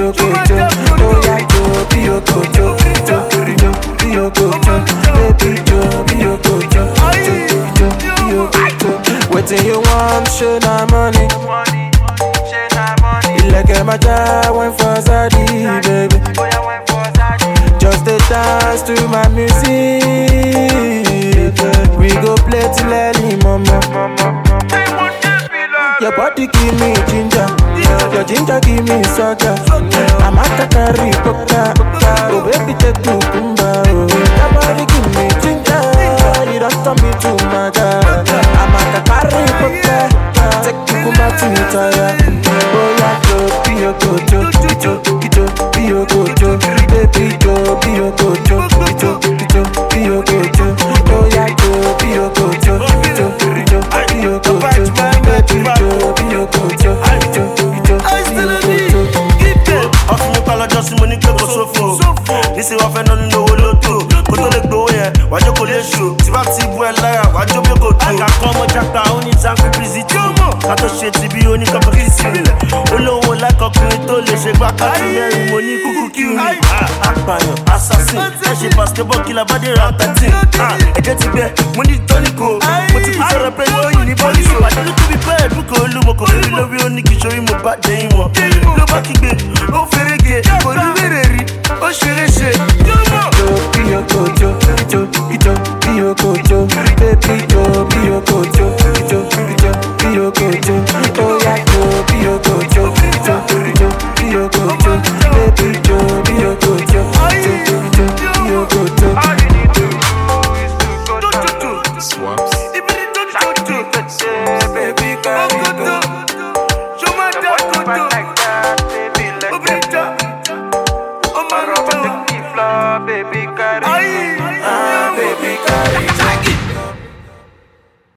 Biokoto, oh yeah, Jo, Biokoto, Jo, Biokoto, baby Jo, Biokoto, Jo, Biokoto. Waiting you want, show na money. You like a maja, went for Zadi, baby. Just a dance to my music. We go play till early, mama. Your body give me ginger, your ginger give me sugar. I'm a kakari poka, oh baby take to kumba. Your body give me ginger, you don't turn me to maga. I'm a kakari poka, take to kumba to Italia. Oh yeah, Jo, Biokoto, Biokoto, baby Jo, Biokoto, Biokoto. Oh yeah, Jo, Biokoto, Biokoto, baby Jo. Just money go so far. This is what I don't know what to do. Go to the go here. Why you go let show? Tivati boy liar. Why you go to? I can come on Jack down in San Visit. Kato shit to be only capacity. Olo like a creator. Let's shake back at the money. Kuku kill me. Akbayo, assassin. She basketball killer body rap that thing. I get it there. Money Tony go. But you put a play on you body show. I need to be bad. Look all look. Come love you only show him a bad day. No back again. Oh ferege. Oh chérie, Biokoto, baby Jo, Biokoto, Biokoto.